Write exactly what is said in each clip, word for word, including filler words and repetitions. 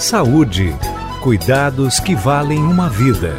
Saúde. Cuidados que valem uma vida.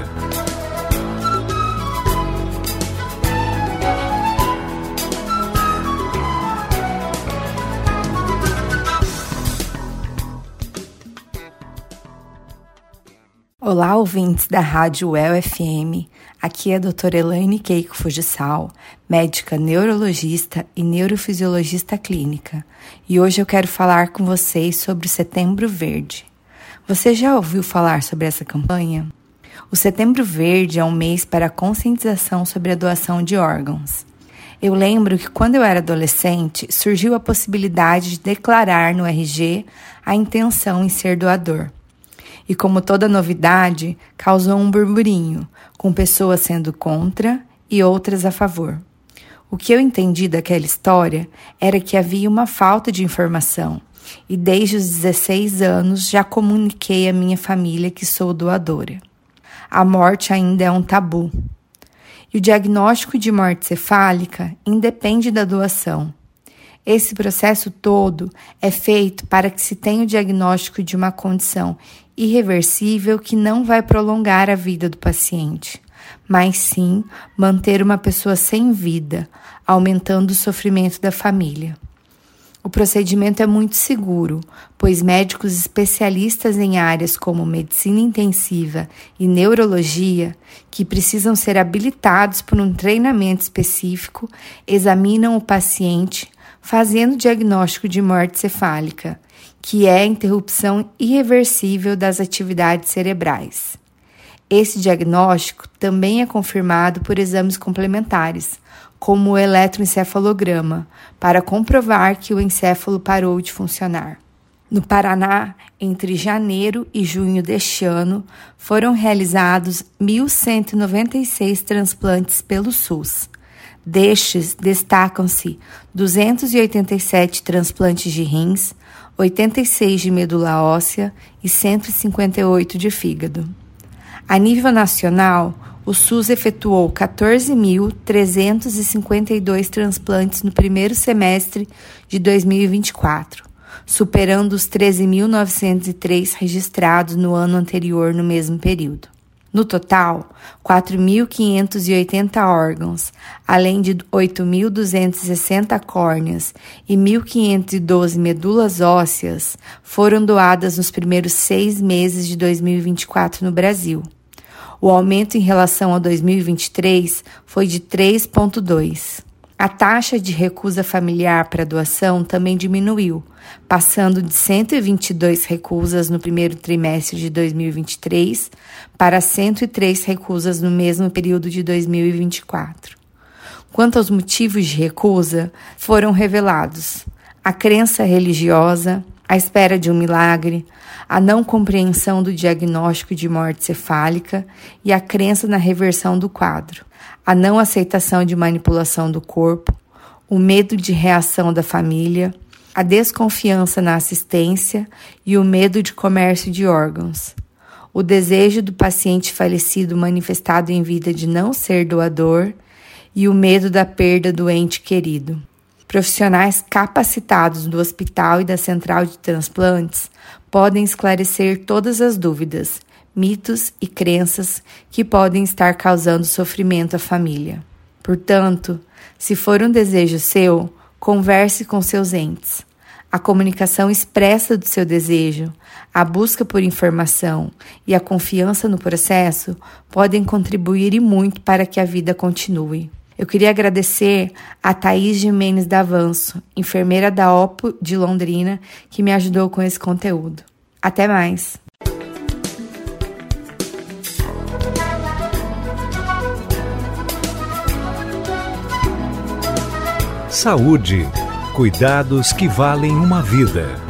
Olá, ouvintes da Rádio U E L F M. Aqui é a doutora Elaine Keiko Fujisawa, médica neurologista e neurofisiologista clínica. E hoje eu quero falar com vocês sobre o Setembro Verde. Você já ouviu falar sobre essa campanha? O Setembro Verde é um mês para a conscientização sobre a doação de órgãos. Eu lembro que quando eu era adolescente, surgiu a possibilidade de declarar no R G a intenção em ser doador. E como toda novidade, causou um burburinho, com pessoas sendo contra e outras a favor. O que eu entendi daquela história era que havia uma falta de informação, e desde os dezesseis anos já comuniquei à minha família que sou doadora. A morte ainda é um tabu. E o diagnóstico de morte cefálica independe da doação. Esse processo todo é feito para que se tenha o diagnóstico de uma condição irreversível que não vai prolongar a vida do paciente, mas sim manter uma pessoa sem vida, aumentando o sofrimento da família. O procedimento é muito seguro, pois médicos especialistas em áreas como medicina intensiva e neurologia, que precisam ser habilitados por um treinamento específico, examinam o paciente, fazendo o diagnóstico de morte cefálica, que é a interrupção irreversível das atividades cerebrais. Esse diagnóstico também é confirmado por exames complementares, como o eletroencefalograma, para comprovar que o encéfalo parou de funcionar. No Paraná, entre janeiro e junho deste ano, foram realizados mil cento e noventa e seis transplantes pelo SUS. Destes, destacam-se duzentos e oitenta e sete transplantes de rins, oitenta e seis de medula óssea e cento e cinquenta e oito de fígado. A nível nacional, o SUS efetuou quatorze mil trezentos e cinquenta e dois transplantes no primeiro semestre de dois mil e vinte e quatro, superando os treze mil novecentos e três registrados no ano anterior no mesmo período. No total, quatro mil quinhentos e oitenta órgãos, além de oito mil duzentas e sessenta córneas e mil quinhentas e doze medulas ósseas, foram doadas nos primeiros seis meses de dois mil e vinte e quatro no Brasil. O aumento em relação a dois mil e vinte e três foi de três vírgula dois. A taxa de recusa familiar para doação também diminuiu, passando de cento e vinte e dois recusas no primeiro trimestre de dois mil e vinte e três para cento e três recusas no mesmo período de dois mil e vinte e quatro. Quanto aos motivos de recusa, foram revelados a crença religiosa, a espera de um milagre, a não compreensão do diagnóstico de morte cefálica e a crença na reversão do quadro, a não aceitação de manipulação do corpo, o medo de reação da família, a desconfiança na assistência e o medo de comércio de órgãos, o desejo do paciente falecido manifestado em vida de não ser doador e o medo da perda do ente querido. Profissionais capacitados do hospital e da central de transplantes podem esclarecer todas as dúvidas, mitos e crenças que podem estar causando sofrimento à família. Portanto, se for um desejo seu, converse com seus entes. A comunicação expressa do seu desejo, a busca por informação e a confiança no processo podem contribuir e muito para que a vida continue. Eu queria agradecer a Thaís Jimenez Davanço, enfermeira da O P O de Londrina, que me ajudou com esse conteúdo. Até mais! Saúde. Cuidados que valem uma vida.